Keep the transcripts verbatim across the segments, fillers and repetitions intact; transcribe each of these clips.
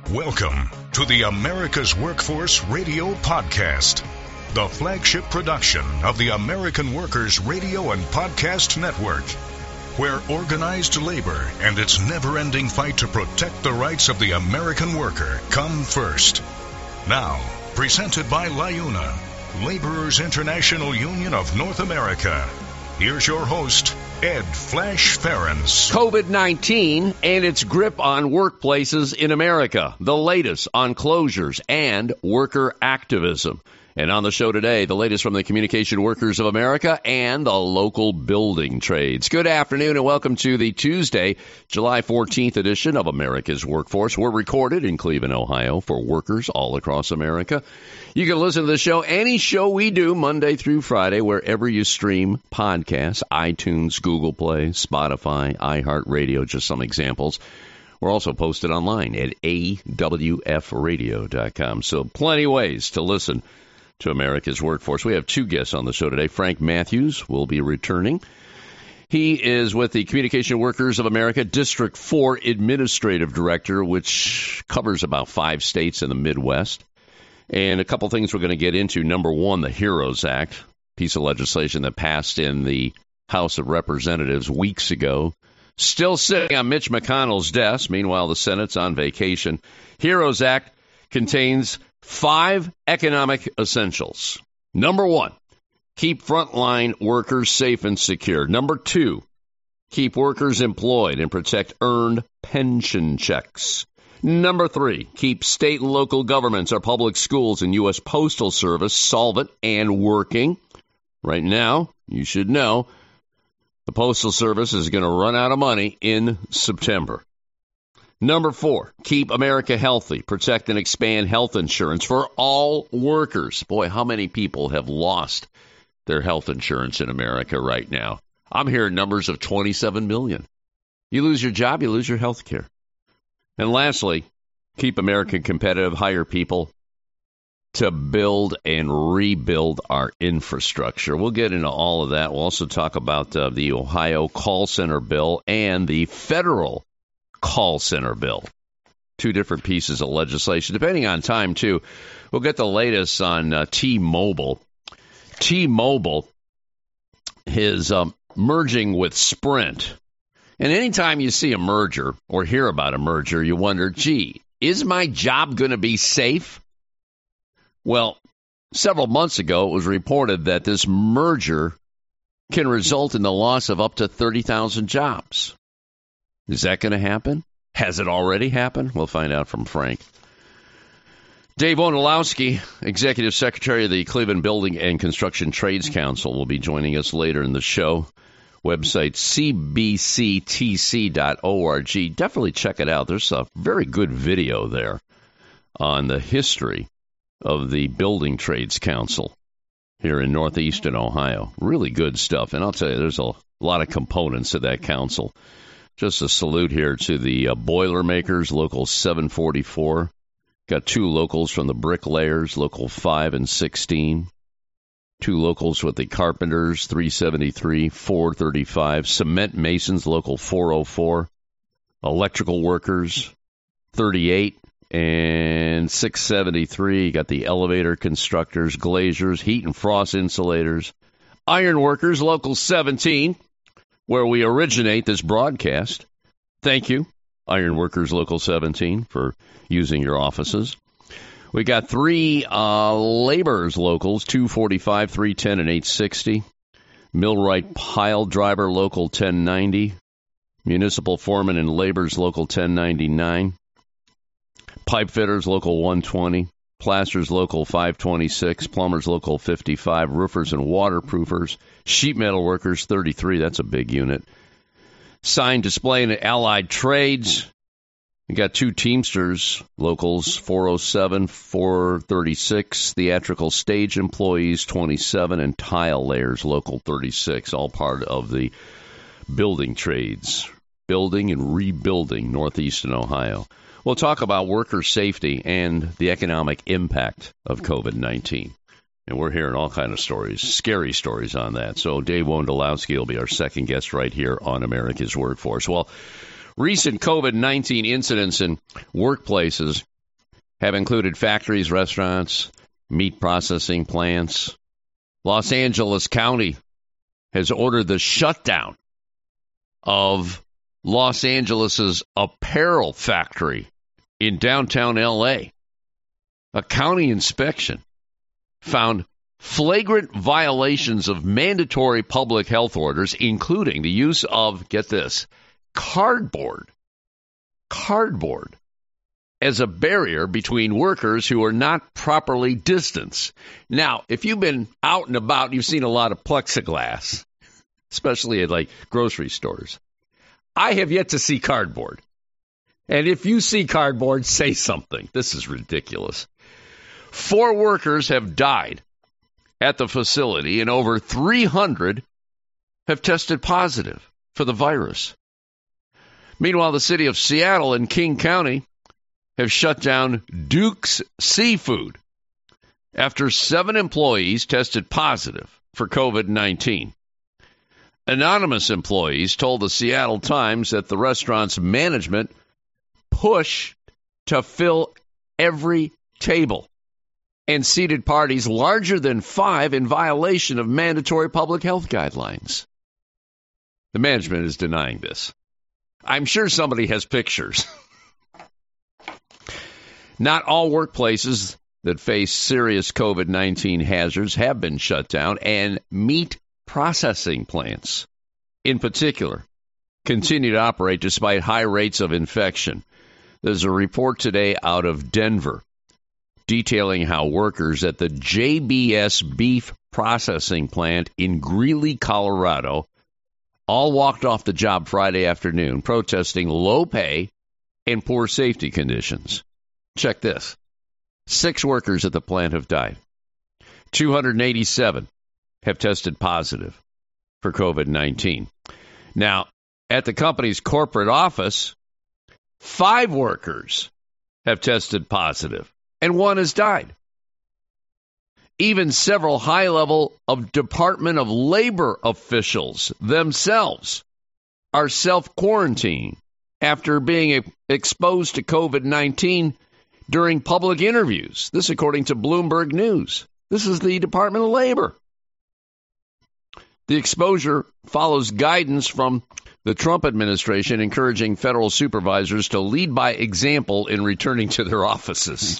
Welcome to the America's Workforce Radio Podcast, the flagship production of the American Workers Radio and Podcast Network, where organized labor and its never-ending fight to protect the rights of the American worker come first. Now, presented by LIUNA, Laborers International Union of North America. Here's your host, Ed Flash Ferens. COVID nineteen and its grip on workplaces in America. The latest on closures and worker activism. And on the show today, the latest from the Communication Workers of America and the local building trades. Good afternoon and welcome to the Tuesday, July fourteenth edition of America's Workforce. We're recorded in Cleveland, Ohio for workers all across America. You can listen to the show, any show we do, Monday through Friday, wherever you stream podcasts, iTunes, Google Play, Spotify, iHeartRadio, just some examples. We're also posted online at A W F radio dot com. So plenty of ways to listen to America's Workforce. We have two guests on the show today. Frank Matthews will be returning. He is with the Communication Workers of America District four Administrative Director, which covers about five states in the Midwest. And a couple things we're going to get into. Number one, the HEROES Act, piece of legislation that passed in the House of Representatives weeks ago. Still sitting on Mitch McConnell's desk. Meanwhile, the Senate's on vacation. HEROES Act contains five economic essentials. Number one, keep frontline workers safe and secure. Number two, keep workers employed and protect earned pension checks. Number three, keep state and local governments, our public schools, and U S Postal Service solvent and working. Right now, you should know, the Postal Service is going to run out of money in September. Number four, keep America healthy, protect and expand health insurance for all workers. Boy, how many people have lost their health insurance in America right now? I'm hearing numbers of twenty-seven million. You lose your job, you lose your health care. And lastly, keep America competitive, hire people to build and rebuild our infrastructure. We'll get into all of that. We'll also talk about uh, the Ohio call center bill and the federal call center bill. Two different pieces of legislation. Depending on time, too, we'll get the latest on uh, T-Mobile. T-Mobile is um, merging with Sprint. And anytime you see a merger or hear about a merger, you wonder, gee, is my job going to be safe? Well, several months ago, it was reported that this merger can result in the loss of up to thirty thousand jobs. Is that going to happen? Has it already happened? We'll find out from Frank. Dave Wondolowski, Executive Secretary of the Cleveland Building and Construction Trades Council, will be joining us later in the show. Website C B C T C dot org. Definitely check it out. There's a very good video there on the history of the Building Trades Council here in northeastern Ohio. Really good stuff. And I'll tell you, there's a lot of components to that council. Just a salute here to the uh, Boilermakers, Local seven forty-four. Got two locals from the Bricklayers, Local five and sixteen. Two locals with the Carpenters, three seventy-three, four thirty-five. Cement Masons, Local four oh four. Electrical Workers, thirty-eight and six seventy-three. Got the Elevator Constructors, Glaziers, Heat and Frost Insulators. Iron Workers, Local seventeen. Where we originate this broadcast. Thank you, Iron Workers Local seventeen, for using your offices. We got three uh, laborers locals, two forty-five, three ten, and eight sixty. Millwright Pile Driver Local ten ninety. Municipal Foreman and Laborers Local ten ninety-nine. Pipe Fitters Local one twenty. Plasters Local five twenty-six, Plumbers Local fifty-five, Roofers and Waterproofers, Sheet Metal Workers thirty-three, that's a big unit. Sign, Display, and Allied Trades. We got two Teamsters Locals, four oh seven, four thirty-six, Theatrical Stage Employees twenty-seven, and Tile Layers Local thirty-six, all part of the Building Trades, building and rebuilding northeastern Ohio. We'll talk about worker safety and the economic impact of COVID nineteen. And we're hearing all kinds of stories, scary stories on that. So Dave Wondolowski will be our second guest right here on America's Workforce. Well, recent COVID nineteen incidents in workplaces have included factories, restaurants, meat processing plants. Los Angeles County has ordered the shutdown of Los Angeles's apparel factory in downtown L A. A county inspection found flagrant violations of mandatory public health orders, including the use of, get this, cardboard, cardboard as a barrier between workers who are not properly distanced. Now, if you've been out and about, you've seen a lot of plexiglass, especially at like grocery stores. I have yet to see cardboard. And if you see cardboard, say something. This is ridiculous. Four workers have died at the facility, and over three hundred have tested positive for the virus. Meanwhile, the city of Seattle and King County have shut down Duke's Seafood after seven employees tested positive for covid nineteen. Anonymous employees told the Seattle Times that the restaurant's management pushed to fill every table and seated parties larger than five in violation of mandatory public health guidelines. The management is denying this. I'm sure somebody has pictures. Not all workplaces that face serious covid nineteen hazards have been shut down, and meat processing plants, in particular, continue to operate despite high rates of infection. There's a report today out of Denver detailing how workers at the J B S beef processing plant in Greeley, Colorado, all walked off the job Friday afternoon protesting low pay and poor safety conditions. Check this. Six workers at the plant have died. two hundred eighty-seven have tested positive for covid nineteen. Now, at the company's corporate office, five workers have tested positive, and one has died. Even several high-level of Department of Labor officials themselves are self-quarantining after being exposed to covid nineteen during public interviews. This according to Bloomberg News. This is the Department of Labor. The exposure follows guidance from the Trump administration encouraging federal supervisors to lead by example in returning to their offices.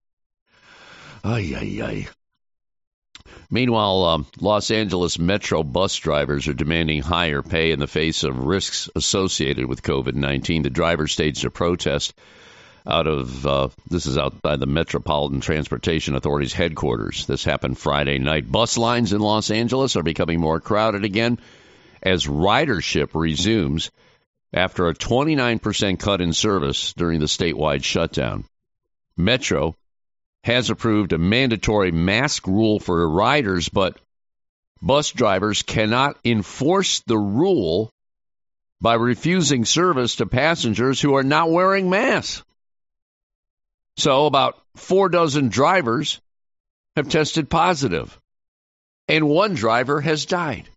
Ay, ay, ay. Meanwhile, um, Los Angeles Metro bus drivers are demanding higher pay in the face of risks associated with covid nineteen. The drivers staged a protest out of, uh, this is out by the Metropolitan Transportation Authority's headquarters. This happened Friday night. Bus lines in Los Angeles are becoming more crowded again as ridership resumes after a twenty-nine percent cut in service during the statewide shutdown. Metro has approved a mandatory mask rule for riders, but bus drivers cannot enforce the rule by refusing service to passengers who are not wearing masks. So about four dozen drivers have tested positive, and one driver has died.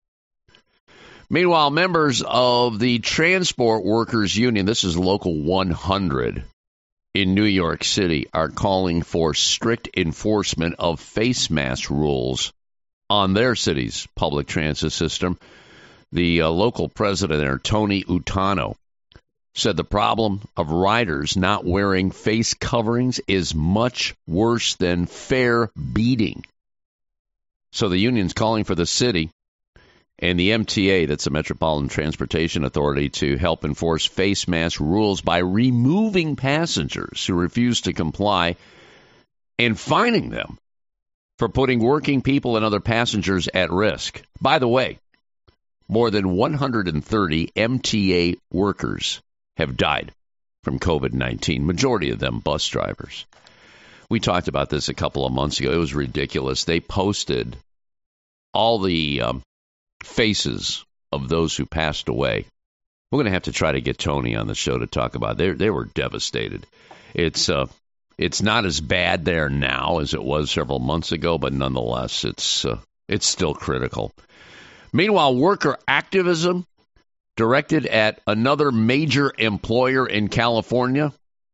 Meanwhile, members of the Transport Workers Union, this is Local one hundred in New York City, are calling for strict enforcement of face mask rules on their city's public transit system. The uh, local president there, Tony Utano, said the problem of riders not wearing face coverings is much worse than fare beating. So the union's calling for the city and the M T A, that's the Metropolitan Transportation Authority, to help enforce face mask rules by removing passengers who refuse to comply and fining them for putting working people and other passengers at risk. By the way, more than one hundred thirty M T A workers have died from covid nineteen, majority of them bus drivers. We talked about this a couple of months ago. It was ridiculous. They posted all the um, faces of those who passed away. We're going to have to try to get Tony on the show to talk about it. They, they were devastated. It's uh, it's not as bad there now as it was several months ago, but nonetheless, it's uh, it's still critical. Meanwhile, worker activism directed at another major employer in California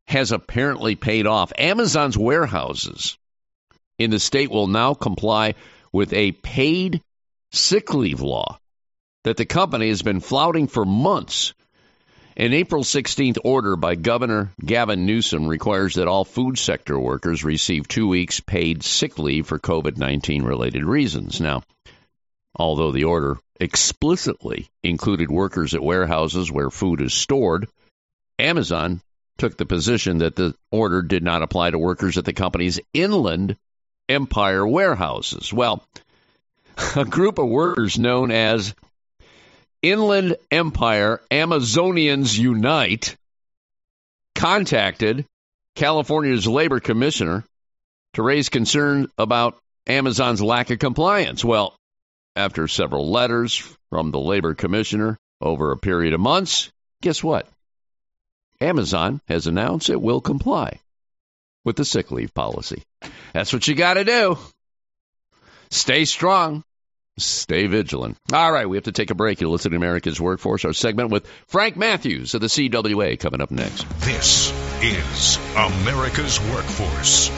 has apparently paid off. Amazon's warehouses in the state will now comply with a paid sick leave law that the company has been flouting for months. An April sixteenth order by Governor Gavin Newsom requires that all food sector workers receive two weeks paid sick leave for COVID nineteen related reasons. Now, although the order explicitly included workers at warehouses where food is stored, Amazon took the position that the order did not apply to workers at the company's Inland Empire warehouses. Well, a group of workers known as Inland Empire Amazonians Unite contacted California's labor commissioner to raise concern about Amazon's lack of compliance. Well, after several letters from the labor commissioner over a period of months, guess what? Amazon has announced it will comply with the sick leave policy. That's what you got to do. Stay strong. Stay vigilant. All right, we have to take a break. You're listening to America's Workforce, our segment with Frank Matthews of the C W A coming up next. This is America's Workforce.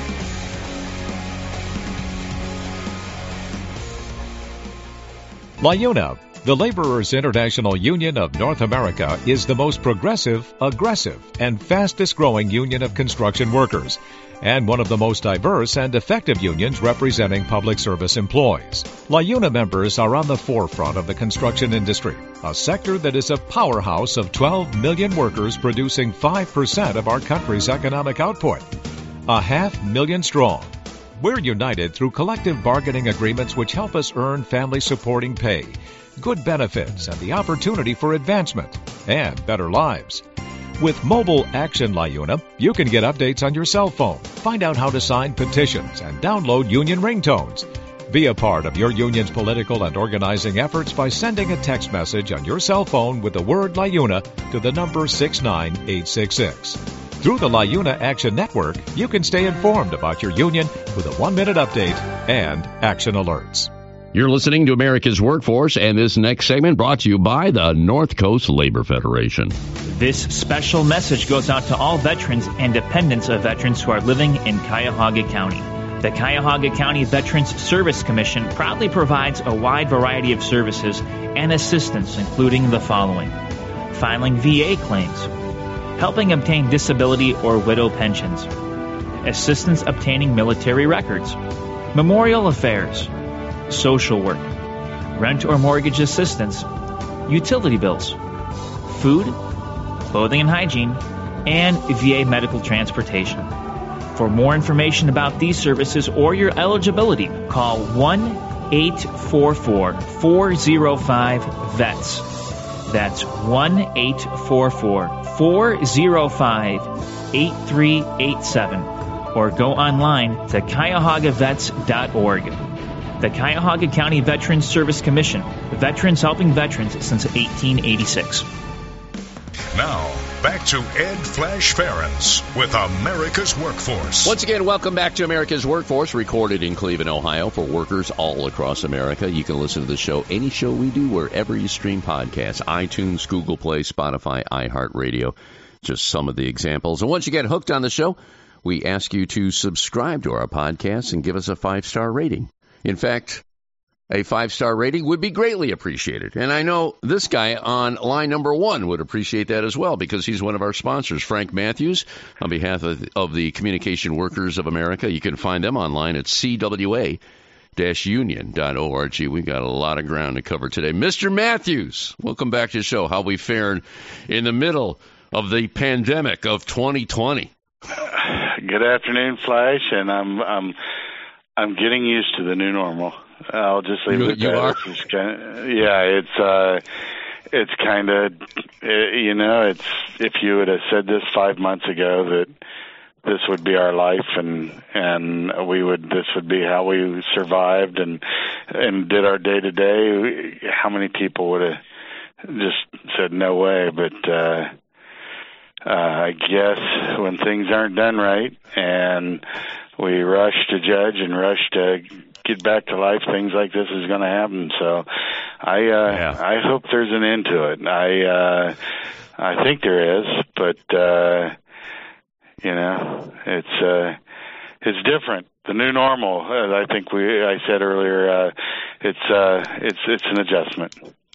LIUNA, the Laborers International Union of North America, is the most progressive, aggressive, and fastest-growing union of construction workers, and one of the most diverse and effective unions representing public service employees. LIUNA members are on the forefront of the construction industry, a sector that is a powerhouse of twelve million workers producing five percent of our country's economic output. A half million strong. We're united through collective bargaining agreements which help us earn family-supporting pay, good benefits, and the opportunity for advancement and better lives. With Mobile Action LIUNA, you can get updates on your cell phone, find out how to sign petitions, and download union ringtones. Be a part of your union's political and organizing efforts by sending a text message on your cell phone with the word LIUNA to the number six nine eight six six. Through the LIUNA Action Network, you can stay informed about your union with a one-minute update and action alerts. You're listening to America's Workforce, and this next segment brought to you by the North Coast Labor Federation. This special message goes out to all veterans and dependents of veterans who are living in Cuyahoga County. The Cuyahoga County Veterans Service Commission proudly provides a wide variety of services and assistance, including the following: filing V A claims, helping obtain disability or widow pensions, assistance obtaining military records, memorial affairs, social work, rent or mortgage assistance, utility bills, food, clothing and hygiene, and V A medical transportation. For more information about these services or your eligibility, call one eight four four, four oh five, V E T S. That's one eight four four, four oh five, eight three eight seven. Or go online to cuyahoga vets dot org. The Cuyahoga County Veterans Service Commission, veterans helping veterans since eighteen eighty-six. Now, back to Ed Flash Ferens with America's Workforce. Once again, welcome back to America's Workforce, recorded in Cleveland, Ohio, for workers all across America. You can listen to the show, any show we do, wherever you stream podcasts: iTunes, Google Play, Spotify, iHeartRadio. Just some of the examples. And once you get hooked on the show, we ask you to subscribe to our podcast and give us a five-star rating. In fact, a five-star rating would be greatly appreciated. And I know this guy on line number one would appreciate that as well, because he's one of our sponsors, Frank Matthews, on behalf of, of the Communication Workers of America. You can find them online at c w a dash union dot org. We've got a lot of ground to cover today. Mister Matthews, welcome back to the show. How we fared in the middle of the pandemic of twenty twenty? Good afternoon, Flash, and I'm I'm I'm getting used to the new normal. I'll just leave you, it at you that. are? It's kinda, yeah, it's uh, it's kind of, you know, it's if you would have said this five months ago that this would be our life and and we would this would be how we survived and and did our day to day, how many people would have just said no way? But uh, uh, I guess when things aren't done right and we rush to judge and rush to get back to life, things like this is going to happen. So I uh, yeah. I hope there's an end to it. I uh, I think there is, but uh, You know, it's uh, it's different. The new normal. Uh, I think we. I said earlier. Uh, it's uh, it's it's an adjustment.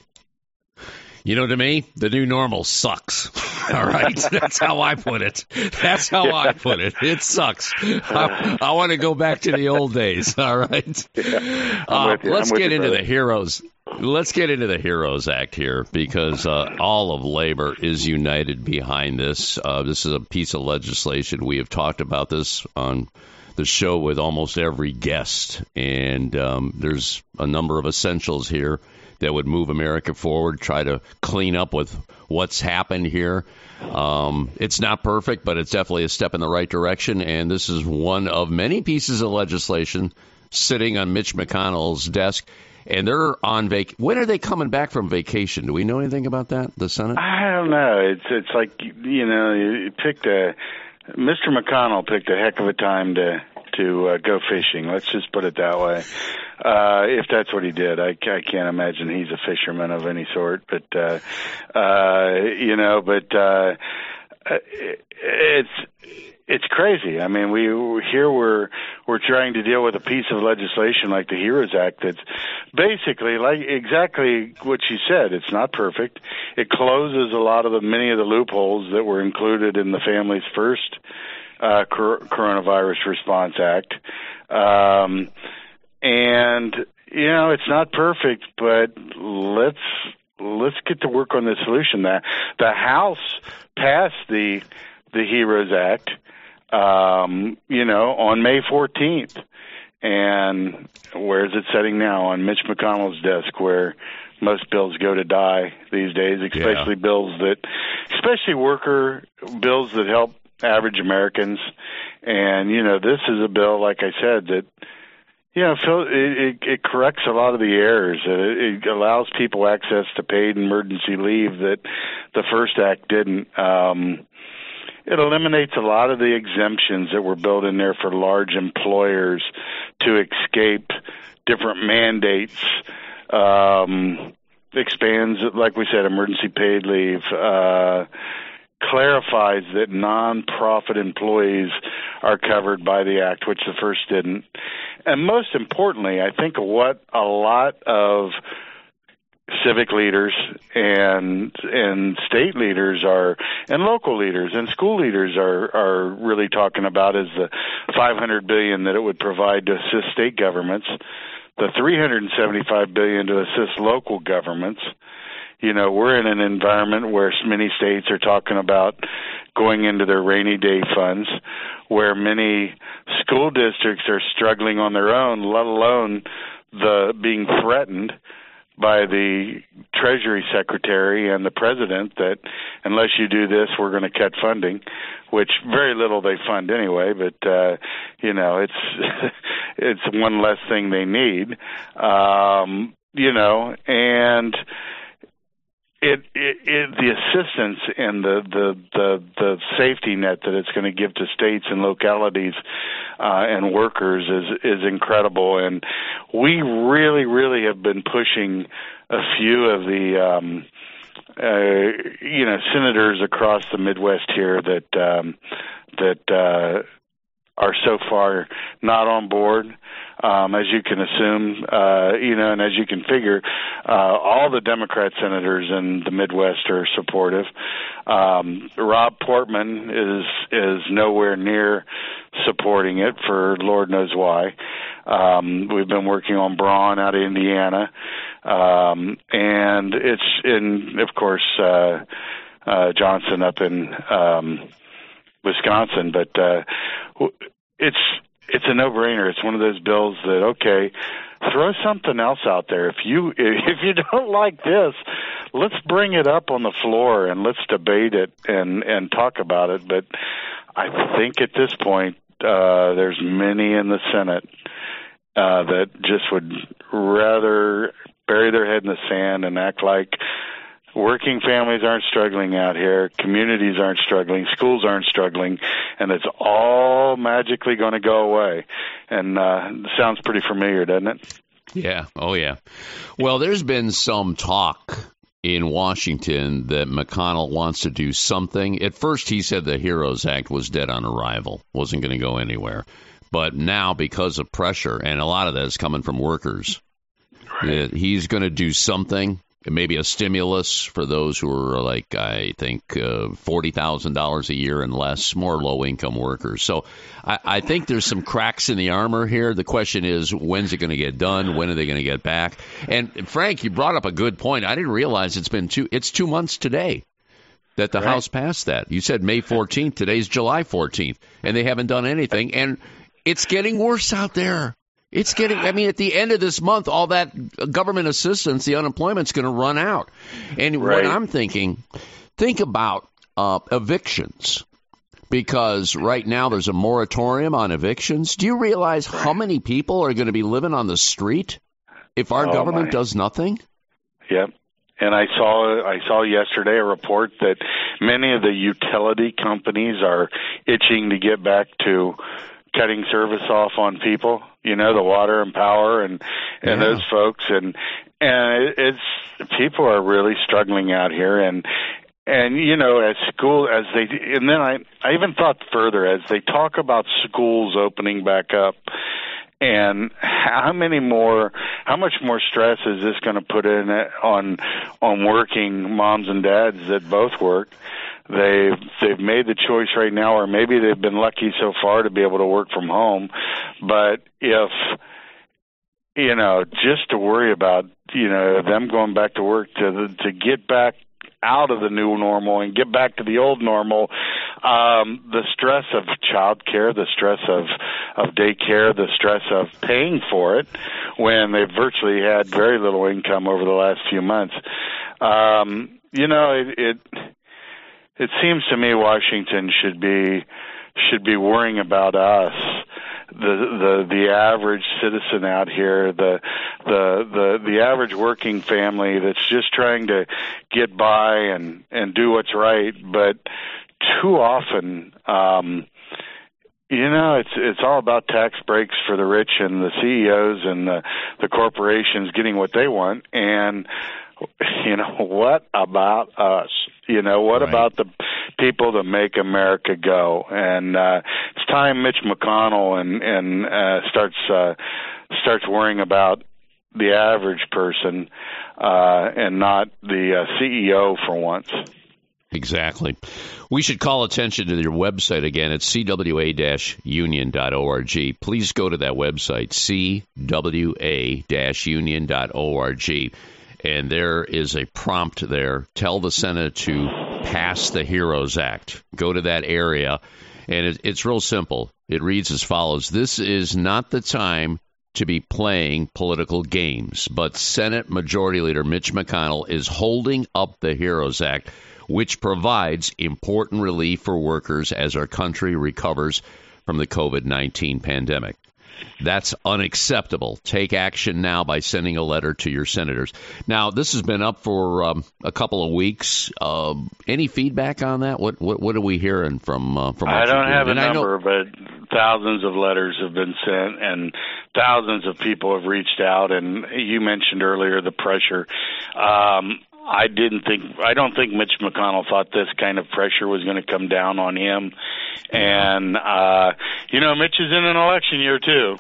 You know, to me, the new normal sucks. All right? That's how I put it. That's how yeah. I put it. It sucks. I, I want to go back to the old days. All right? Yeah, uh, let's get you, into brother. the heroes. Let's get into the HEROES Act here, because uh, all of labor is united behind this. Uh, this is a piece of legislation. We have talked about this on the show with almost every guest, and um, there's a number of essentials here that would move America forward, try to clean up with what's happened here. Um, it's not perfect, but it's definitely a step in the right direction, and this is one of many pieces of legislation sitting on Mitch McConnell's desk, and they're on vac. When are they coming back from vacation? Do we know anything about that, the Senate? I don't know. It's it's like, you know, you picked a Mister McConnell picked a heck of a time to to uh, go fishing. Let's just put it that way. Uh, if that's what he did, I, I can't imagine he's a fisherman of any sort. But uh, uh, you know, but uh, it's it's crazy. I mean, we here we're we're trying to deal with a piece of legislation like the HEROES Act that's basically like exactly what you said. It's not perfect. It closes a lot of the many of the loopholes that were included in the Families First uh, Coronavirus Response Act. Um, and you know, it's not perfect, but let's let's get to work on the solution. That the House passed the the HEROES Act, um, you know, on May fourteenth. And where is it sitting now? On Mitch McConnell's desk, where most bills go to die these days, especially yeah. bills that, especially worker bills that help average Americans. And, you know, this is a bill, like I said, that, you know, it, it, it corrects a lot of the errors. It, it allows people access to paid emergency leave that the first act didn't. Um, It eliminates a lot of the exemptions that were built in there for large employers to escape different mandates. Um, expands, like we said, emergency paid leave. Uh, clarifies that nonprofit employees are covered by the act, which the first didn't. And most importantly, I think what a lot of civic leaders and and state leaders are, and local leaders and school leaders are are really talking about is the five hundred billion dollars that it would provide to assist state governments, the three hundred seventy-five billion dollars to assist local governments. You know, we're in an environment where many states are talking about going into their rainy day funds, where many school districts are struggling on their own, let alone the being threatened by the Treasury Secretary and the President that unless you do this, we're going to cut funding, which very little they fund anyway, but, uh, you know, it's it's one less thing they need, um, you know, and It, it, it, the assistance and the, the, the, the safety net that it's going to give to states and localities uh, and workers is, is incredible. And we really, really have been pushing a few of the, um, uh, you know, senators across the Midwest here that um, that uh, are so far not on board. Um, as you can assume, uh, you know, and as you can figure, uh, all the Democrat senators in the Midwest are supportive. Um, Rob Portman is is nowhere near supporting it for Lord knows why. Um, we've been working on Braun out of Indiana, um, and it's in, of course, uh, uh, Johnson up in um, Wisconsin, but uh, it's. It's a no-brainer. It's one of those bills that, okay, throw something else out there. If you if you don't like this, let's bring it up on the floor and let's debate it and, and talk about it. But I think at this point, uh, there's many in the Senate uh, that just would rather bury their head in the sand and act like working families aren't struggling out here, communities aren't struggling, schools aren't struggling, and it's all magically going to go away. And uh, it sounds pretty familiar, doesn't it? Yeah. Oh, yeah. Well, there's been some talk in Washington that McConnell wants to do something. At first, he said the HEROES Act was dead on arrival, wasn't going to go anywhere. But now, because of pressure, and a lot of that is coming from workers, right. he's going to do something, maybe a stimulus for those who are like, I think, uh, forty thousand dollars a year and less, more low-income workers. So I, I think there's some cracks in the armor here. The question is, when's it going to get done? When are they going to get back? And, Frank, you brought up a good point. I didn't realize it's been two, it's two months today that the right. House passed that. You said May fourteenth. Today's July fourteenth, and they haven't done anything. And it's getting worse out there. It's getting, I mean, at the end of this month, all that government assistance, the unemployment's going to run out. And right. what I'm thinking, think about uh, evictions, because right now there's a moratorium on evictions. Do you realize right. how many people are going to be living on the street if our oh, government my. does nothing? Yep. And I saw I saw yesterday a report that many of the utility companies are itching to get back to cutting service off on people, you know, the water and power and, and yeah. those folks. And, and it's, people are really struggling out here. And, and, you know, as school, as they, and then I, I even thought further, as they talk about schools opening back up, and how many more, how much more stress is this going to put in on, on working moms and dads that both work? They've they've made the choice right now, or maybe they've been lucky so far to be able to work from home. But if, you know, just to worry about, you know, them going back to work to to get back out of the new normal and get back to the old normal, um, the stress of child care, the stress of, of daycare, the stress of paying for it when they've virtually had very little income over the last few months. Um, you know, it, it It seems to me Washington should be should be worrying about us, the the the average citizen out here, the the the the average working family that's just trying to get by and and do what's right. But too often, um, you know, it's it's all about tax breaks for the rich and the C E Os and the the corporations getting what they want. And you know, what about us? You know, what right. about the people that make America go? And uh, it's time Mitch McConnell and and uh, starts uh, starts worrying about the average person uh, and not the uh, C E O for once. Exactly. We should call attention to your website again. It's c w a dash union dot org. Please go to that website, c w a dash union dot org. And there is a prompt there. Tell the Senate to pass the HEROES Act. Go to that area, and it, it's real simple. It reads as follows. This is not the time to be playing political games, but Senate Majority Leader Mitch McConnell is holding up the HEROES Act, which provides important relief for workers as our country recovers from the covid nineteen pandemic. That's unacceptable. Take action now by sending a letter to your senators. Now, this has been up for um, a couple of weeks. Uh, any feedback on that? What what, what are we hearing from uh, from? I don't have a number, but thousands of letters have been sent, and thousands of people have reached out. And you mentioned earlier the pressure. Um, I didn't think, I don't think Mitch McConnell thought this kind of pressure was going to come down on him. And, uh, you know, Mitch is in an election year too.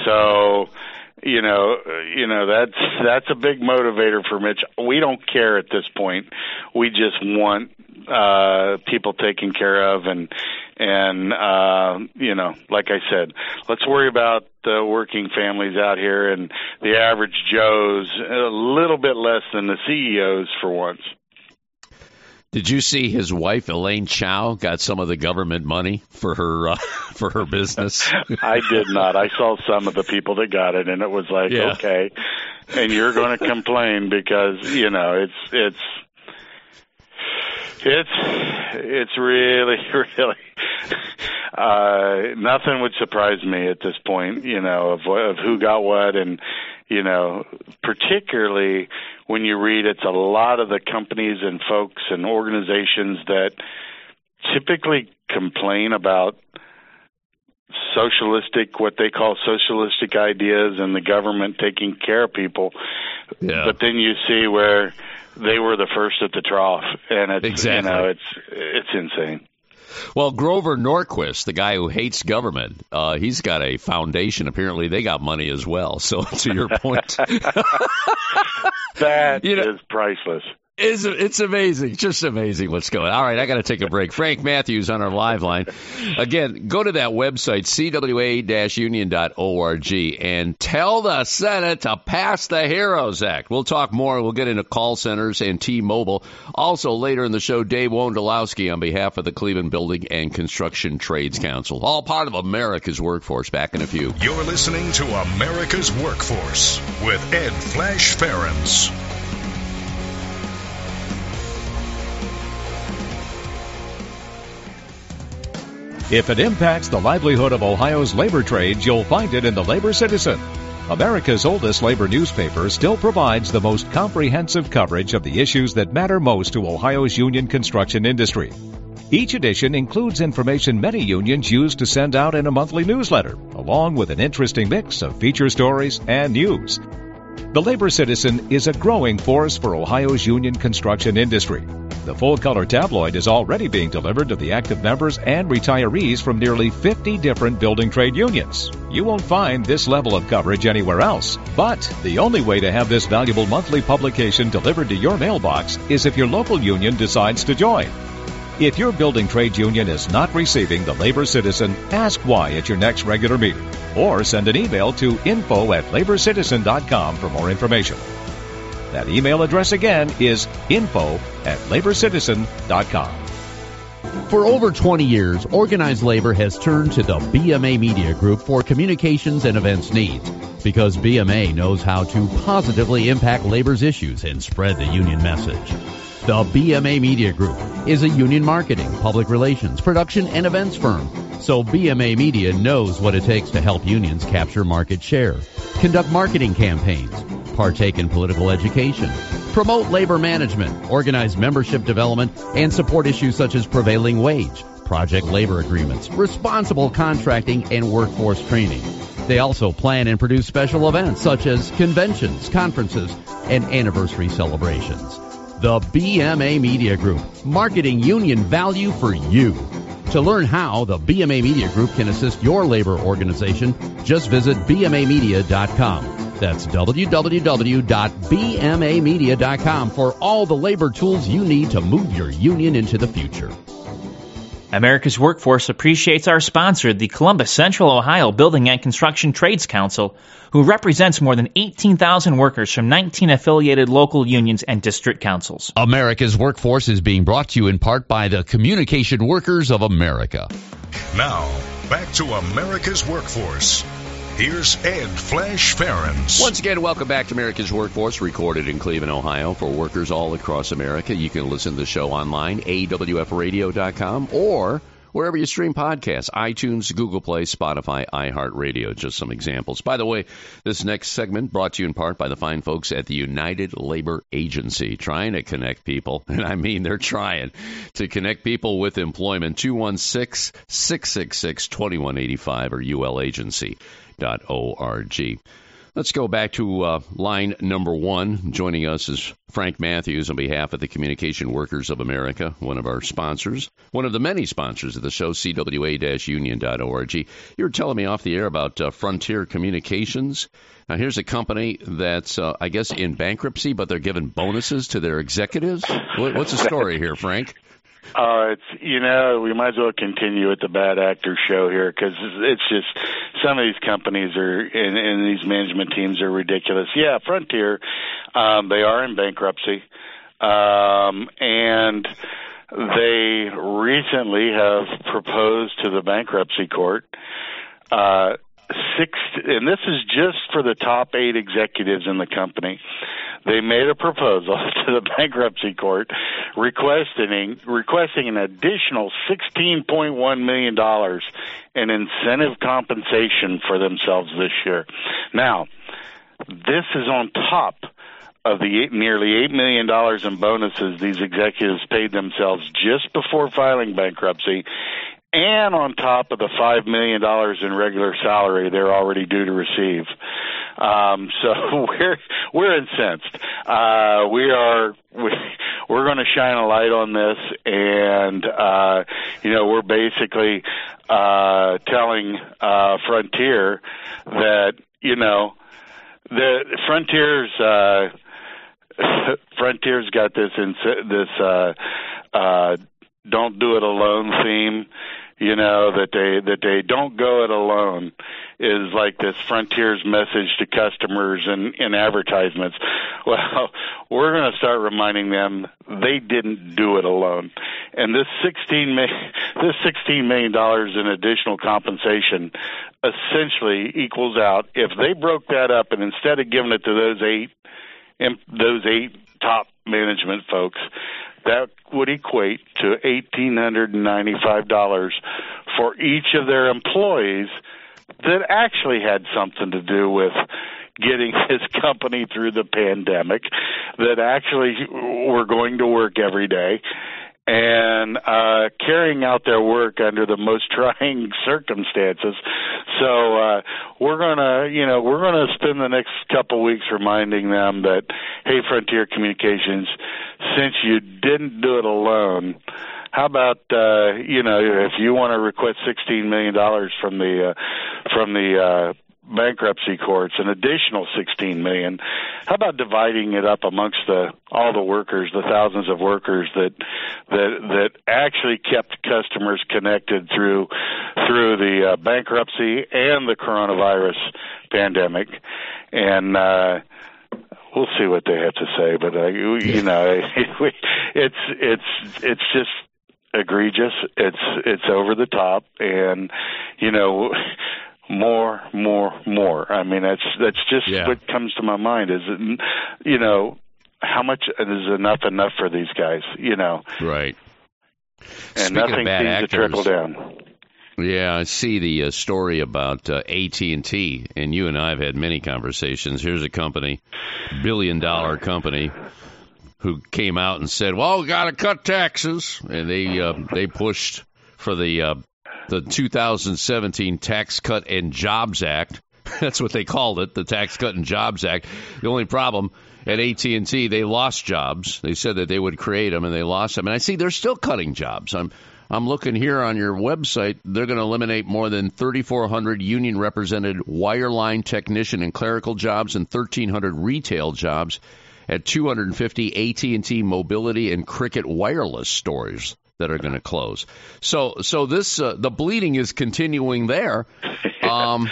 So, you know, you know, that's, that's a big motivator for Mitch. We don't care at this point. We just want, uh, people taken care of. And, and, uh, you know, like I said, let's worry about the working families out here and the average Joes a little bit less than the C E Os for once. Did you see his wife, Elaine Chao, got some of the government money for her uh, for her business? I did not. I saw some of the people that got it, and it was like, yeah. okay, and you're going to complain because, you know, it's it's it's it's really, really uh, nothing would surprise me at this point, you know, of, of who got what, and, you know, particularly when you read it's a lot of the companies and folks and organizations that typically complain about socialistic, what they call socialistic ideas, and the government taking care of people. Yeah. But then you see where they were the first at the trough, and it's exactly. you know it's it's insane. Well, Grover Norquist, the guy who hates government, uh, he's got a foundation. Apparently, they got money as well. So, to your point, that you know, is priceless. It's, it's amazing. Just amazing what's going on. All right, I got to take a break. Frank Matthews on our live line. Again, go to that website, c w a dash union dot org, and tell the Senate to pass the HEROES Act. We'll talk more. We'll get into call centers and T-Mobile. Also, later in the show, Dave Wondolowski on behalf of the Cleveland Building and Construction Trades Council. All part of America's Workforce. Back in a few. You're listening to America's Workforce with Ed Flash Ferens. If it impacts the livelihood of Ohio's labor trades, you'll find it in the Labor Citizen. America's oldest labor newspaper still provides the most comprehensive coverage of the issues that matter most to Ohio's union construction industry. Each edition includes information many unions use to send out in a monthly newsletter, along with an interesting mix of feature stories and news. The Labor Citizen is a growing force for Ohio's union construction industry. The full-color tabloid is already being delivered to the active members and retirees from nearly fifty different building trade unions. You won't find this level of coverage anywhere else, but the only way to have this valuable monthly publication delivered to your mailbox is if your local union decides to join. If your building trade union is not receiving the Labor Citizen, ask why at your next regular meeting, or send an email to info at labor citizen dot com for more information. That email address again is info at labor citizen dot com. For over twenty years, Organized Labor has turned to the B M A Media Group for communications and events needs, because B M A knows how to positively impact labor's issues and spread the union message. The B M A Media Group is a union marketing, public relations, production, and events firm, so B M A Media knows what it takes to help unions capture market share, conduct marketing campaigns, partake in political education, promote labor management, organize membership development, and support issues such as prevailing wage, project labor agreements, responsible contracting, and workforce training. They also plan and produce special events such as conventions, conferences, and anniversary celebrations. The B M A Media Group, marketing union value for you. To learn how the B M A Media Group can assist your labor organization, just visit b m a media dot com. That's w w w dot b m a media dot com for all the labor tools you need to move your union into the future. America's Workforce appreciates our sponsor, the Columbus Central Ohio Building and Construction Trades Council, who represents more than eighteen thousand workers from nineteen affiliated local unions and district councils. America's Workforce is being brought to you in part by the Communication Workers of America. Now, back to America's Workforce. Here's Ed Flash Ferens. Once again, welcome back to America's Workforce, recorded in Cleveland, Ohio, for workers all across America. You can listen to the show online, a w f radio dot com, or wherever you stream podcasts, iTunes, Google Play, Spotify, iHeartRadio, just some examples. By the way, this next segment brought to you in part by the fine folks at the United Labor Agency, trying to connect people, and I mean they're trying to connect people with employment. two one six, six six six, two one eight five or U L agency dot org. Let's go back to uh, line number one. Joining us is Frank Matthews on behalf of the Communication Workers of America, one of our sponsors, one of the many sponsors of the show, c w a dash union dot org. You were telling me off the air about uh, Frontier Communications. Now, here's a company that's, uh, I guess, in bankruptcy, but they're giving bonuses to their executives. What, what's the story here, Frank? Uh, it's, you know, we might as well continue with the bad actor show here, because it's just some of these companies are and, and these management teams are ridiculous. Yeah, Frontier, um, they are in bankruptcy, um, and they recently have proposed to the bankruptcy court uh, six, and this is just for the top eight executives in the company. They made a proposal to the bankruptcy court requesting requesting an additional sixteen point one million dollars in incentive compensation for themselves this year. Now, this is on top of the eight, nearly eight million dollars in bonuses these executives paid themselves just before filing bankruptcy, and on top of the five million dollars in regular salary they're already due to receive. Um, so we're we're incensed. Uh, we are we, we're going to shine a light on this, and uh, you know we're basically uh, telling uh, Frontier that you know the Frontier's uh, Frontier's got this this uh, uh, don't do it alone theme. You know, that they that they don't go it alone is like this Frontier's message to customers and in advertisements. Well, we're going to start reminding them they didn't do it alone. And this sixteen this sixteen million dollars in additional compensation essentially equals out, if they broke that up and instead of giving it to those eight those eight top management folks, that would equate to one thousand eight hundred ninety-five dollars for each of their employees that actually had something to do with getting his company through the pandemic, that actually were going to work every day and uh, carrying out their work under the most trying circumstances. So uh, we're gonna, you know, we're gonna spend the next couple weeks reminding them that, hey, Frontier Communications, since you didn't do it alone, how about uh, you know, if you want to request sixteen million dollars from the uh, from the uh, bankruptcy courts, an additional sixteen million dollars, how about dividing it up amongst the all the workers, the thousands of workers that that that actually kept customers connected through through the uh, bankruptcy and the coronavirus pandemic, and uh, we'll see what they have to say. But uh, you know, it's it's it's just egregious. It's it's over the top, and you know. More, more, more. I mean, that's that's just yeah. what comes to my mind. Is it, you know, how much is enough enough for these guys? You know, right. And Speaking nothing seems actors, to trickle down. Yeah, I see the uh, story about uh, A T and T, and you and I have had many conversations. Here's a company, billion dollar company, who came out and said, "Well, we got to cut taxes," and they uh, they pushed for the. Uh, The two thousand seventeen Tax Cut and Jobs Act. That's what they called it, the Tax Cut and Jobs Act. The only problem at A T and T, they lost jobs. They said that they would create them, and they lost them. And I see they're still cutting jobs. I'm I'm looking here on your website. They're going to eliminate more than thirty-four hundred union-represented wireline technician and clerical jobs and thirteen hundred retail jobs at two hundred fifty A T and T Mobility and Cricket Wireless stores that are going to close. So, so this uh, the bleeding is continuing there. Um,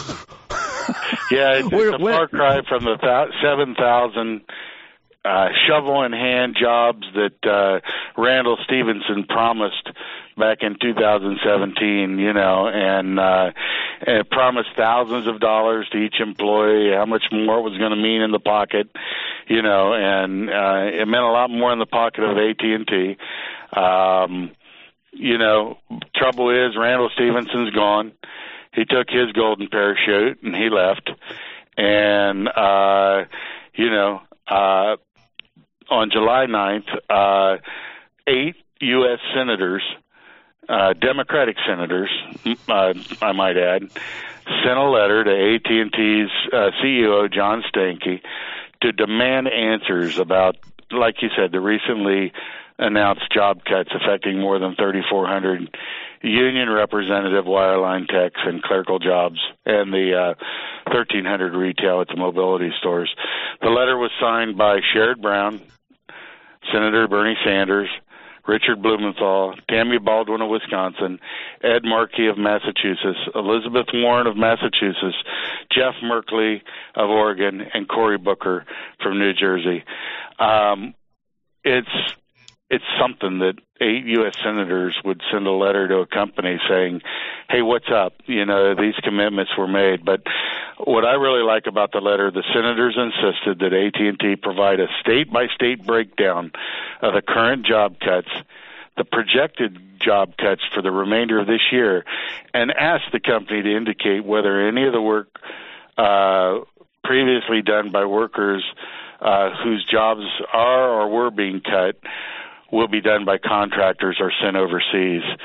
yeah, it's, it's a far cry from the th- seven thousand uh, shovel in hand jobs that uh, Randall Stevenson promised back in two thousand seventeen. You know, and uh, and promised thousands of dollars to each employee. How much more it was going to mean in the pocket? You know, and uh, it meant a lot more in the pocket of A T and T. Um, you know, trouble is Randall Stevenson's gone. He took his golden parachute and he left. And, uh, you know, uh, on July ninth, uh, eight U S senators, uh, Democratic senators, uh, I might add, sent a letter to A T and T's uh, C E O, John Stankey, to demand answers about, like you said, the recently announced job cuts affecting more than thirty-four hundred union representative wireline techs and clerical jobs and the uh, thirteen hundred retail at the mobility stores. The letter was signed by Sherrod Brown, Senator Bernie Sanders, Richard Blumenthal, Tammy Baldwin of Wisconsin, Ed Markey of Massachusetts, Elizabeth Warren of Massachusetts, Jeff Merkley of Oregon, and Cory Booker from New Jersey. Um, it's It's something that eight U S senators would send a letter to a company saying, hey, what's up? You know, these commitments were made. But what I really like about the letter, the senators insisted that A T and T provide a state-by-state breakdown of the current job cuts, the projected job cuts for the remainder of this year, and asked the company to indicate whether any of the work uh, previously done by workers uh, whose jobs are or were being cut will be done by contractors or sent overseas.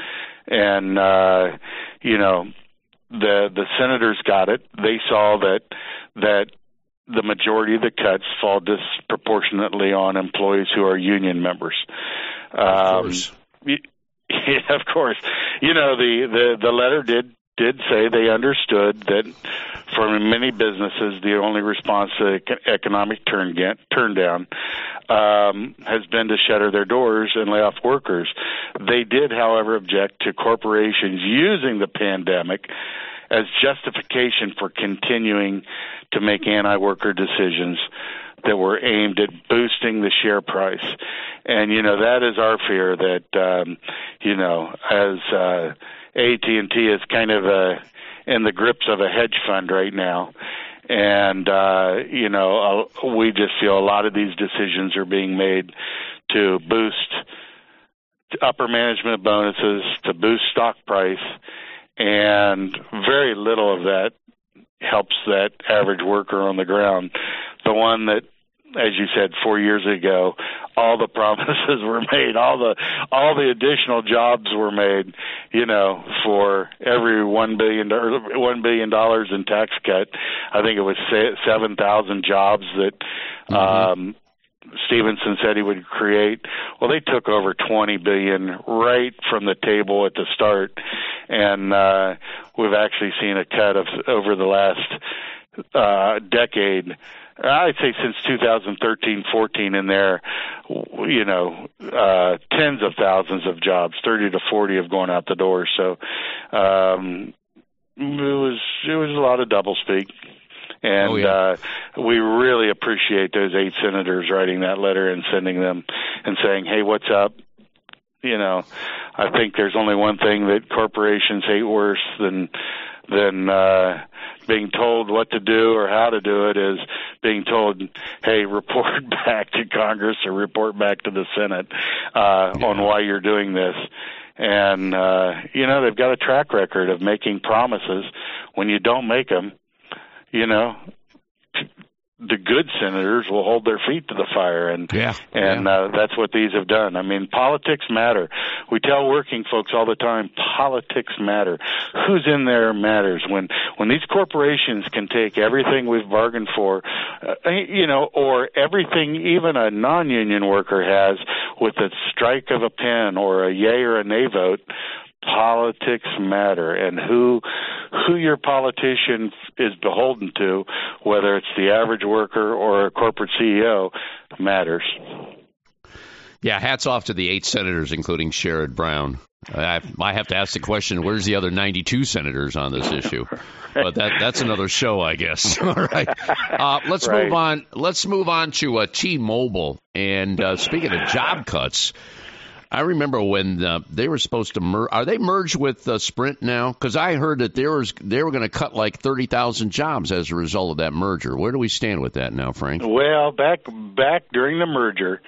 and uh, you know, the the senators got it. They saw that that the majority of the cuts fall disproportionately on employees who are union members. Um, of course. Yeah, of course. You know, the, the, the letter did did say they understood that for many businesses, the only response to economic turn get, turn down um, has been to shutter their doors and lay off workers. They did, however, object to corporations using the pandemic as justification for continuing to make anti-worker decisions that were aimed at boosting the share price. And, you know, that is our fear that, um, you know, as uh, A T and T is kind of uh, in the grips of a hedge fund right now. And, uh, you know, uh, we just feel a lot of these decisions are being made to boost upper management bonuses, to boost stock price, and very little of that helps that average worker on the ground. The one that, as you said, four years ago, all the promises were made, all the all the additional jobs were made, you know, for every one billion dollars, one billion dollars in tax cut. I think it was seven thousand jobs that mm-hmm. um, Stevenson said he would create. Well, they took over twenty billion dollars right from the table at the start, and uh, we've actually seen a cut of over the last uh, decade. I'd say since two thousand thirteen fourteen in there, you know, uh, tens of thousands of jobs, thirty to forty have gone out the door. So um, it was it was a lot of doublespeak. And oh, yeah. uh, we really appreciate those eight senators writing that letter and sending them and saying, hey, what's up? You know, I think there's only one thing that corporations hate worse than than uh, being told what to do or how to do it is being told, hey, report back to Congress or report back to the Senate uh, yeah. on why you're doing this. And, uh, you know, they've got a track record of making promises. When you don't make them, you know, the good senators will hold their feet to the fire, and yeah, and yeah. Uh, that's what these have done. I mean, politics matter. We tell working folks all the time, politics matter. Who's in there matters. When when these corporations can take everything we've bargained for, uh, you know, or everything even a non-union worker has with a strike of a pen or a yay or a nay vote, politics matter, and who who your politician is beholden to, whether it's the average worker or a corporate C E O, matters. Yeah, hats off to the eight senators, including Sherrod Brown. I, I have to ask the question, where's the other ninety-two senators on this issue? But that that's another show, I guess. All right. Uh, let's right. move on. Let's move on to uh, T-Mobile. And uh, speaking of job cuts, I remember when uh, they were supposed to merge. Are they merged with uh, Sprint now? Because I heard that there was they were going to cut like thirty thousand jobs as a result of that merger. Where do we stand with that now, Frank? Well, back back during the merger,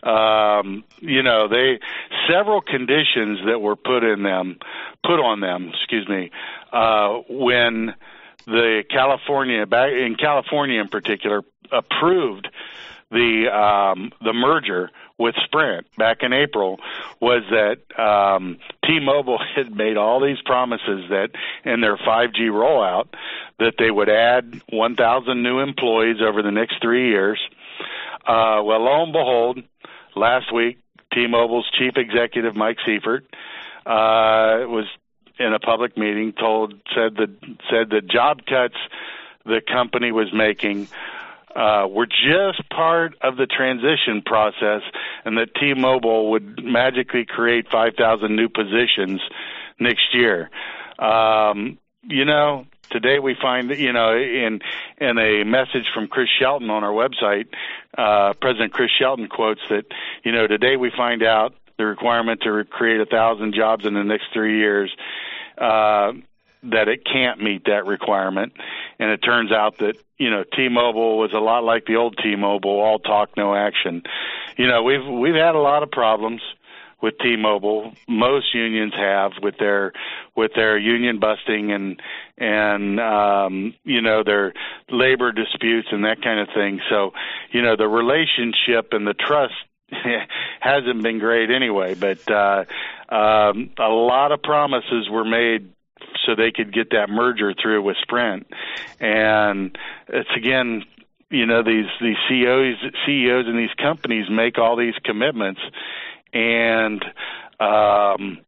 um, you know, they several conditions that were put in them, put on them. Excuse me, uh, when the California back in California in particular approved the um, the merger with Sprint back in April, was that um, T-Mobile had made all these promises that in their five G rollout that they would add one thousand new employees over the next three years. Uh, well, lo and behold, last week, T-Mobile's chief executive, Mike Seifert, uh, was in a public meeting told said that said the job cuts the company was making Uh, were just part of the transition process, and that T-Mobile would magically create five thousand new positions next year. Um, you know, today we find, you know, in in a message from Chris Shelton on our website, uh, President Chris Shelton quotes that, you know, today we find out the requirement to create a thousand jobs in the next three years, uh, that it can't meet that requirement. And it turns out that, you know, T-Mobile was a lot like the old T-Mobile, all talk, no action. You know, we've we've had a lot of problems with T-Mobile. Most unions have with their with their union busting and and um, you know, their labor disputes and that kind of thing. So, you know, the relationship and the trust hasn't been great anyway. But uh, um, a lot of promises were made so they could get that merger through with Sprint, and it's again, you know, these these C E Os C E Os in these companies make all these commitments, and um,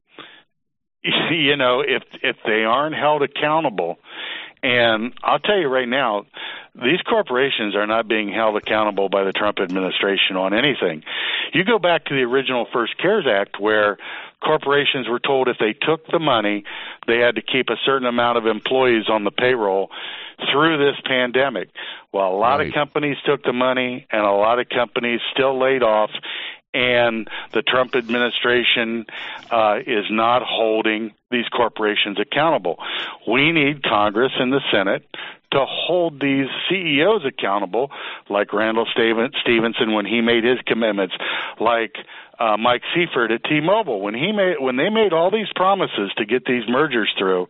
you know, if if they aren't held accountable. And I'll tell you right now, these corporations are not being held accountable by the Trump administration on anything. You go back to the original First CARES Act, where corporations were told if they took the money, they had to keep a certain amount of employees on the payroll through this pandemic. Well, a lot right. of companies took the money, and a lot of companies still laid off, and the Trump administration uh, is not holding these corporations accountable. We need Congress and the Senate to hold these C E Os accountable, like Randall Stevenson when he made his commitments, like uh, Mike Seifert at T-Mobile when he made when they made all these promises to get these mergers through.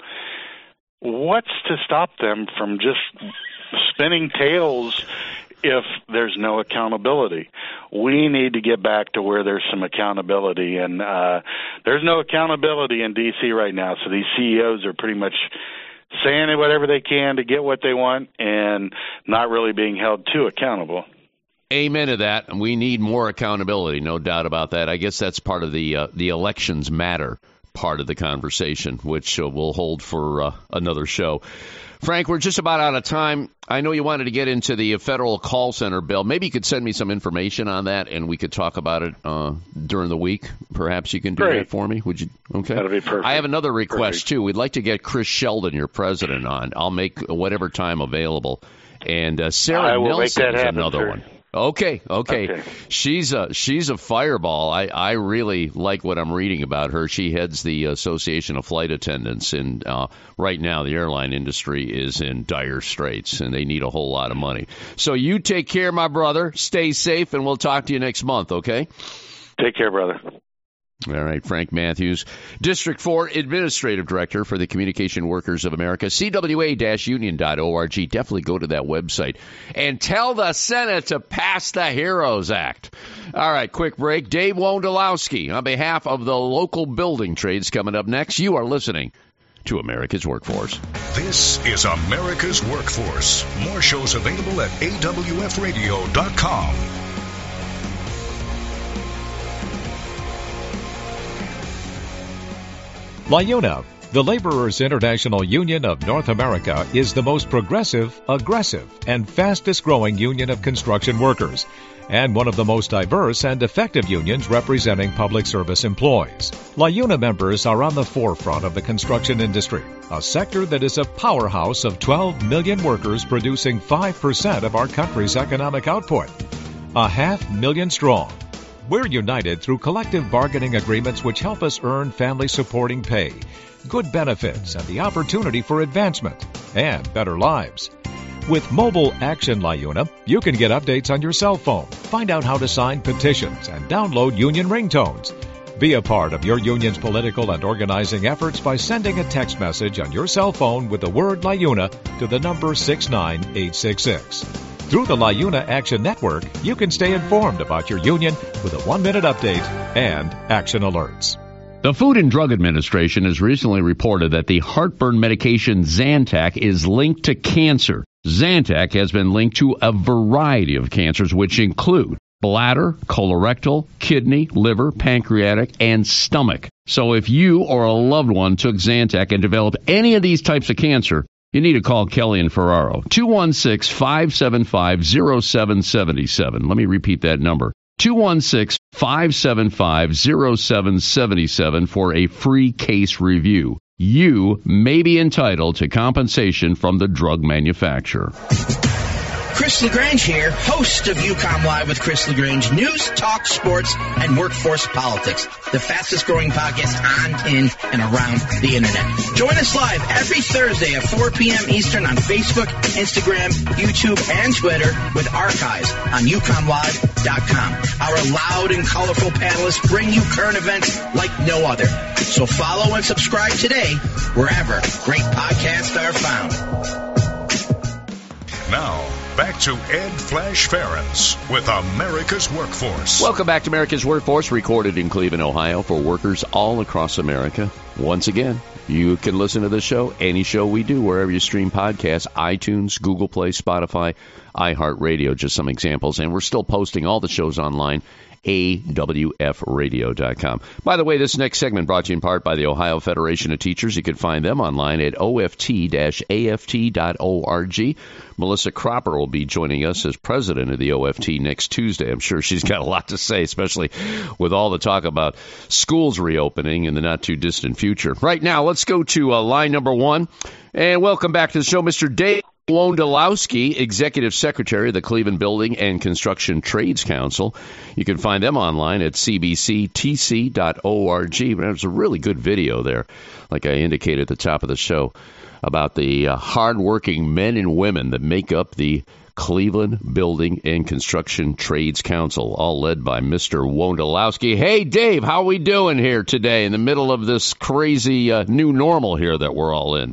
What's to stop them from just spinning tails if there's no accountability? We need to get back to where there's some accountability, and uh, there's no accountability in D C right now, so these C E Os are pretty much saying whatever they can to get what they want and not really being held too accountable. Amen to that. And we need more accountability, no doubt about that. I guess that's part of the uh, the elections matter part of the conversation, which uh, we'll hold for uh, another show. Frank, we're just about out of time. I know you wanted to get into the federal call center bill. Maybe you could send me some information on that, and we could talk about it uh, during the week. Perhaps you can do Great. that for me. Would you? Okay. That'll be perfect. I have another request, perfect. too. We'd like to get Chris Sheldon, your president, on. I'll make whatever time available. And uh, Sarah Nelson is another sir. one. Okay, okay, okay. She's a she's a fireball. I, I really like what I'm reading about her. She heads the Association of Flight Attendants, and uh, right now the airline industry is in dire straits, and they need a whole lot of money. So you take care, my brother. Stay safe, and we'll talk to you next month, okay? Take care, brother. All right, Frank Matthews, District four Administrative Director for the Communication Workers of America, C W A union dot org. Definitely go to that website and tell the Senate to pass the HEROES Act. All right, quick break. Dave Wondolowski, on behalf of the local building trades, coming up next. You are listening to America's Workforce. This is America's Workforce. More shows available at A W F radio dot com. LIUNA, the Laborers International Union of North America, is the most progressive, aggressive, and fastest-growing union of construction workers, and one of the most diverse and effective unions representing public service employees. LIUNA members are on the forefront of the construction industry, a sector that is a powerhouse of twelve million workers producing five percent of our country's economic output. A half million strong. We're united through collective bargaining agreements which help us earn family-supporting pay, good benefits, and the opportunity for advancement and better lives. With Mobile Action LIUNA, you can get updates on your cell phone, find out how to sign petitions, and download union ringtones. Be a part of your union's political and organizing efforts by sending a text message on your cell phone with the word LIUNA to the number six nine eight six six. Through the LIUNA Action Network, you can stay informed about your union with a one-minute update and action alerts. The Food and Drug Administration has recently reported that the heartburn medication Zantac is linked to cancer. Zantac has been linked to a variety of cancers, which include bladder, colorectal, kidney, liver, pancreatic, and stomach. So if you or a loved one took Zantac and developed any of these types of cancer, you need to call Kelly and Ferraro, two one six, five seven five, zero seven seven seven. Let me repeat that number, two one six, five seven five, zero seven seven seven for a free case review. You may be entitled to compensation from the drug manufacturer. Chris LaGrange here, host of UConn Live with Chris LaGrange, news, talk, sports, and workforce politics, the fastest growing podcast on, in, and around the internet. Join us live every Thursday at four p.m. Eastern on Facebook, Instagram, YouTube, and Twitter with archives on U conn live dot com. Our loud and colorful panelists bring you current events like no other. So follow and subscribe today wherever great podcasts are found. Now, back to Ed Flash Ferens with America's Workforce. Welcome back to America's Workforce, recorded in Cleveland, Ohio, for workers all across America. Once again, you can listen to the show, any show we do, wherever you stream podcasts, iTunes, Google Play, Spotify, iHeartRadio, just some examples. And we're still posting all the shows online, A W F radio dot com. By the way, this next segment brought to you in part by the Ohio Federation of Teachers. You can find them online at O F T A F T dot org. Melissa Cropper will be joining us as president of the O F T next Tuesday. I'm sure she's got a lot to say, especially with all the talk about schools reopening in the not-too-distant future. Right now, let's go to uh, line number one. And welcome back to the show, Mister Dave Wondolowski, Executive Secretary of the Cleveland Building and Construction Trades Council. You can find them online at C B C T C dot org. There's a really good video there, like I indicated at the top of the show, about the uh, hardworking men and women that make up the Cleveland Building and Construction Trades Council, all led by Mister Wondolowski. Hey, Dave, how are we doing here today in the middle of this crazy uh, new normal here that we're all in?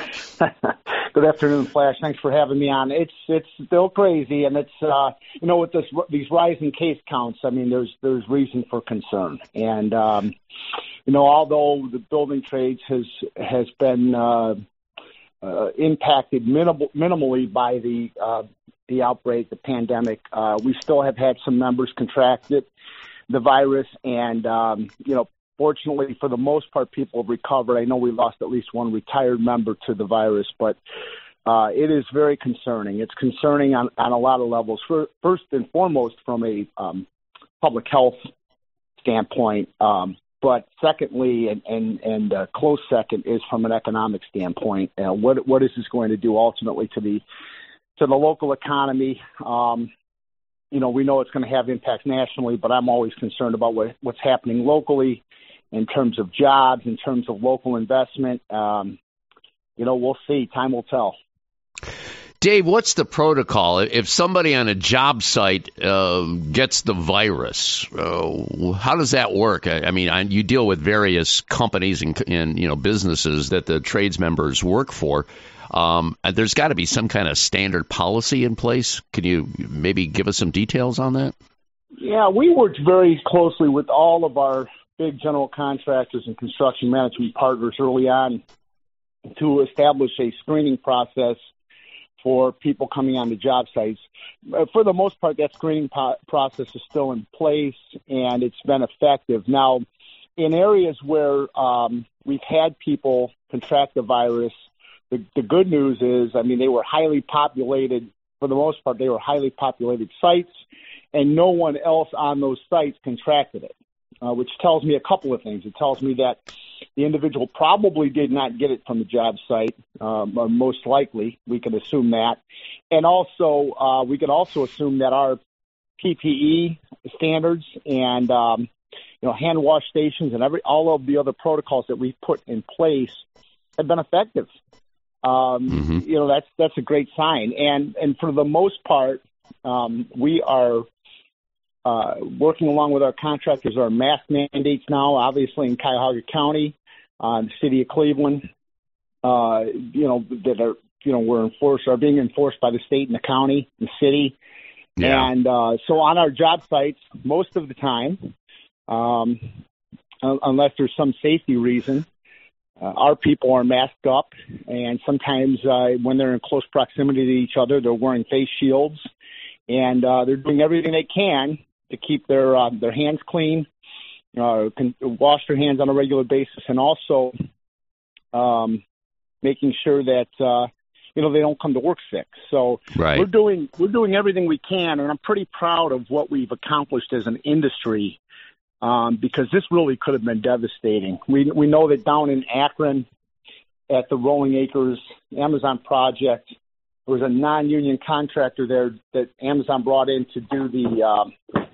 Good afternoon, Flash. Thanks for having me on. It's it's still crazy, and it's uh, you know with this these rising case counts. I mean, there's there's reason for concern, and um, you know although the building trades has has been uh, uh, impacted minimal, minimally by the uh, the outbreak, the pandemic, uh, we still have had some members contract it, the virus, and um, you know. Fortunately, for the most part, people have recovered. I know we lost at least one retired member to the virus, but uh, it is very concerning. It's concerning on, on a lot of levels. For, first and foremost, from a um, public health standpoint, um, but secondly, and and, and uh, close second, is from an economic standpoint. Uh, what what is this going to do ultimately to the to the local economy? Um, you know, we know it's going to have impacts nationally, but I'm always concerned about what, what's happening locally. In terms of jobs, in terms of local investment, um, you know, we'll see. Time will tell. Dave, what's the protocol if somebody on a job site uh, gets the virus? Uh, how does that work? I, I mean, I, you deal with various companies and, and you know businesses that the trades members work for. Um, there's got to be some kind of standard policy in place. Can you maybe give us some details on that? Yeah, we worked very closely with all of our big general contractors and construction management partners early on to establish a screening process for people coming on the job sites. For the most part, that screening po- process is still in place, and it's been effective. Now, in areas where um, we've had people contract the virus, the, the good news is, I mean, they were highly populated. For the most part, they were highly populated sites, and no one else on those sites contracted it. Uh, which tells me a couple of things. It tells me that the individual probably did not get it from the job site, um, or most likely. We can assume that. And also, uh, we can also assume that our P P E standards and, um, you know, hand wash stations and every all of the other protocols that we've put in place have been effective. Um, mm-hmm. You know, that's that's a great sign. And, and for the most part, um, we are Uh, working along with our contractors, our mask mandates now, obviously in Cuyahoga County, uh, the city of Cleveland, uh, you know, that are, you know, were enforced, are being enforced by the state and the county, the city. Yeah. And uh, so on our job sites, most of the time, um, unless there's some safety reason, uh, our people are masked up. And sometimes uh, when they're in close proximity to each other, they're wearing face shields. And uh, they're doing everything they can to keep their uh, their hands clean, uh, can wash their hands on a regular basis, and also um, making sure that uh, you know they don't come to work sick. So right. we're doing we're doing everything we can, and I'm pretty proud of what we've accomplished as an industry um, because this really could have been devastating. We we know that down in Akron at the Rolling Acres Amazon project, there was a non-union contractor there that Amazon brought in to do the um,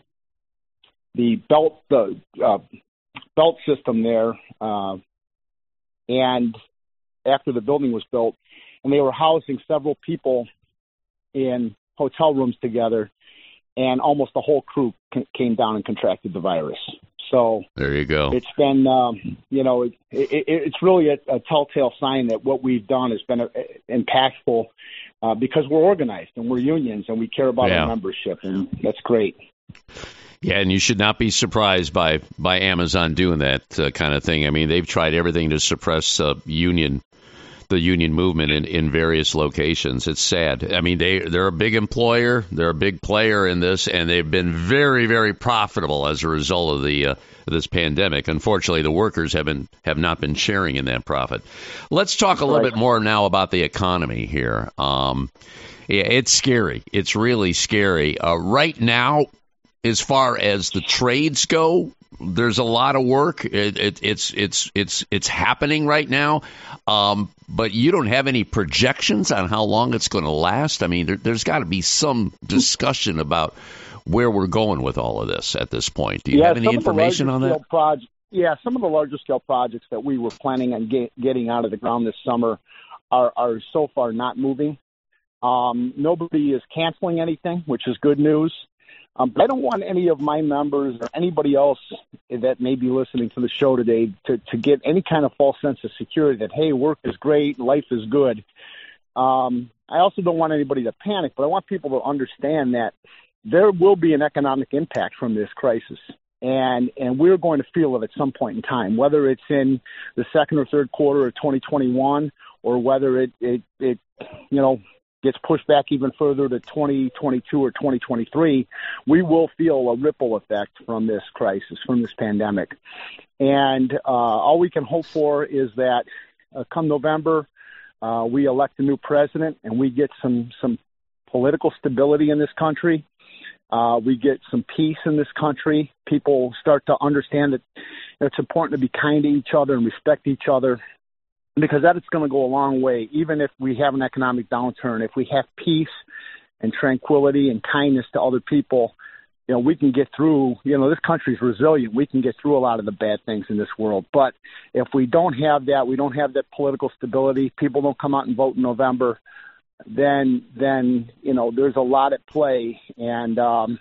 the belt the uh, belt system there, uh, and after the building was built, and they were housing several people in hotel rooms together, and almost the whole crew c- came down and contracted the virus. So there you go. It's been, um, you know, it, it, it's really a, a telltale sign that what we've done has been a, a, impactful. uh, because we're organized and we're unions and we care about yeah. our membership, and that's great. Yeah, and you should not be surprised by, by Amazon doing that uh, kind of thing. I mean, they've tried everything to suppress uh, union the union movement in, in various locations. It's sad. I mean, they, they're a big employer. They're a big player in this, and they've been very, very profitable as a result of the uh, this pandemic. Unfortunately, the workers have been have not been sharing in that profit. Let's talk a little right. bit more now about the economy here. Um, yeah, it's scary. It's really scary. Uh, right now, as far as the trades go, there's a lot of work. It, it, it's it's it's it's happening right now, um, but you don't have any projections on how long it's going to last. I mean, there, there's got to be some discussion about where we're going with all of this at this point. Do you yeah, have any information on that? Project, yeah, some of the larger scale projects that we were planning on get, getting out of the ground this summer are, are so far not moving. Um, nobody is canceling anything, which is good news. Um, but I don't want any of my members or anybody else that may be listening to the show today to, to get any kind of false sense of security that, hey, work is great, life is good. Um, I also don't want anybody to panic, but I want people to understand that there will be an economic impact from this crisis, and and we're going to feel it at some point in time, whether it's in the second or third quarter of twenty twenty-one or whether it, it, it you know, gets pushed back even further to twenty twenty-two or twenty twenty-three, we will feel a ripple effect from this crisis, from this pandemic. And uh, all we can hope for is that uh, come November, uh, we elect a new president and we get some, some political stability in this country. Uh, we get some peace in this country. People start to understand that it's important to be kind to each other and respect each other, because that is going to go a long way. Even if we have an economic downturn, if we have peace and tranquility and kindness to other people, you know, we can get through, you know, this country's resilient. We can get through a lot of the bad things in this world. But if we don't have that, we don't have that political stability, people don't come out and vote in November, then, then, you know, there's a lot at play, and um,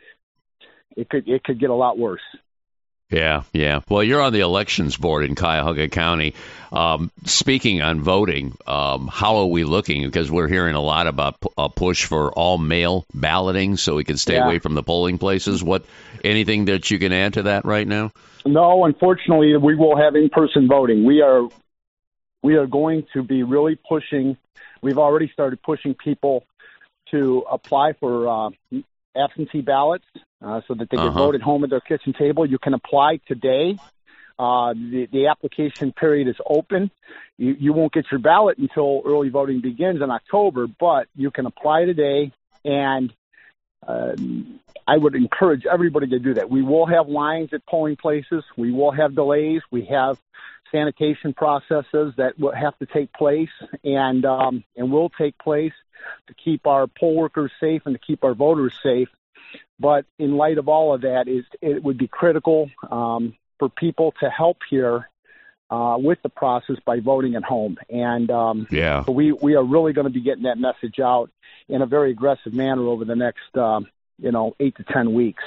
it could, it could get a lot worse. Yeah, yeah. Well, you're on the elections board in Cuyahoga County. Um, speaking on voting, um, how are we looking? Because we're hearing a lot about p- a push for all mail balloting so we can stay yeah. away from the polling places. What, anything that you can add to that right now? No, unfortunately, we will have in-person voting. We are, we are going to be really pushing. We've already started pushing people to apply for uh, absentee ballots. Uh, so that they can uh-huh. vote at home at their kitchen table. You can apply today. Uh, the, the application period is open. You, you won't get your ballot until early voting begins in October, but you can apply today, and uh, I would encourage everybody to do that. We will have lines at polling places. We will have delays. We have sanitation processes that will have to take place and um, and will take place to keep our poll workers safe and to keep our voters safe. But in light of all of that, is it would be critical um, for people to help here uh, with the process by voting at home. And um, yeah. so we, we are really going to be getting that message out in a very aggressive manner over the next, um, you know, eight to ten weeks.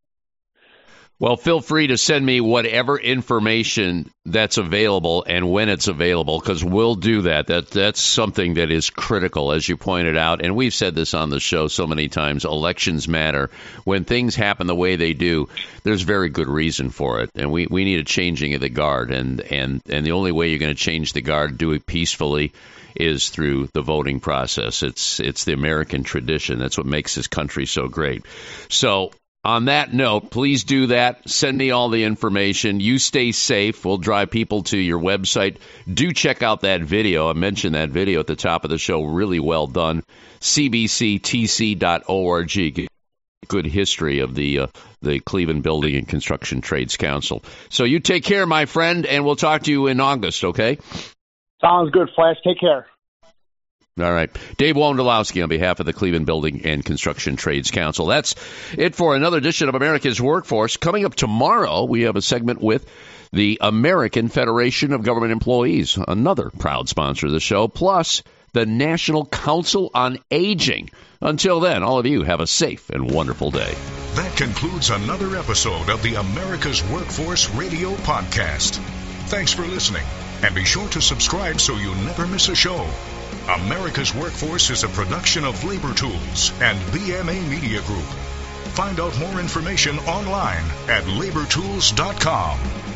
Well, feel free to send me whatever information that's available and when it's available, because we'll do that. That that's something that is critical, as you pointed out. And we've said this on the show so many times. Elections matter. When things happen the way they do, there's very good reason for it. And we, we need a changing of the guard. And, and, and the only way you're going to change the guard, do it peacefully, is through the voting process. It's it's the American tradition. That's what makes this country so great. So on that note, please do that. Send me all the information. You stay safe. We'll drive people to your website. Do check out that video. I mentioned that video at the top of the show. Really well done. C B C T C dot org. Good history of the uh, the Cleveland Building and Construction Trades Council. So you take care, my friend, and we'll talk to you in August, okay? Sounds good, Flash. Take care. All right. Dave Wondolowski on behalf of the Cleveland Building and Construction Trades Council. That's it for another edition of America's Workforce. Coming up tomorrow, we have a segment with the American Federation of Government Employees, another proud sponsor of the show, plus the National Council on Aging. Until then, all of you have a safe and wonderful day. That concludes another episode of the America's Workforce Radio Podcast. Thanks for listening, and be sure to subscribe so you never miss a show. America's Workforce is a production of Labor Tools and B M A Media Group. Find out more information online at labor tools dot com.